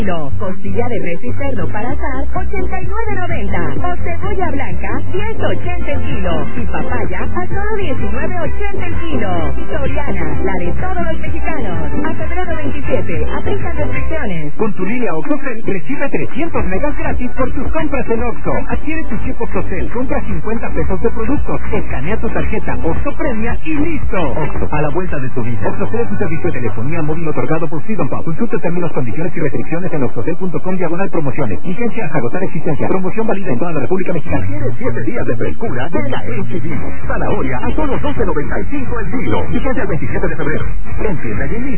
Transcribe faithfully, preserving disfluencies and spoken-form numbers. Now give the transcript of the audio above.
kilo. Costilla de res y cerdo para asar, ochenta y nueve noventa. O cebolla blanca, ciento ochenta el kilo. Y papaya a solo diecinueve ochenta el kilo. Soriana, la de todos los mexicanos. A febrero veintisiete, aplican restricciones. Con tu línea OxoCell recibe trescientos megas gratis por tus compras en Oxxo. Adquiere tu chip OxoCell, compra cincuenta pesos de productos, escanea tu tarjeta Oxxo Premia y listo. Oxxo, a la vuelta de tu vida. OxoCell es un servicio de telefonía móvil otorgado por Freedom Pop. Consulta términos, condiciones y restricciones en oxocell punto com diagonal promociones. Vigencia hasta agotar existencia. Promoción válida en toda la República Mexicana. ¿Quieres siete días de frescura? Ven a H E B. Zanahoria a solo doce noventa y cinco el kilo. Vigencia el veintisiete de febrero. En tienda y en línea.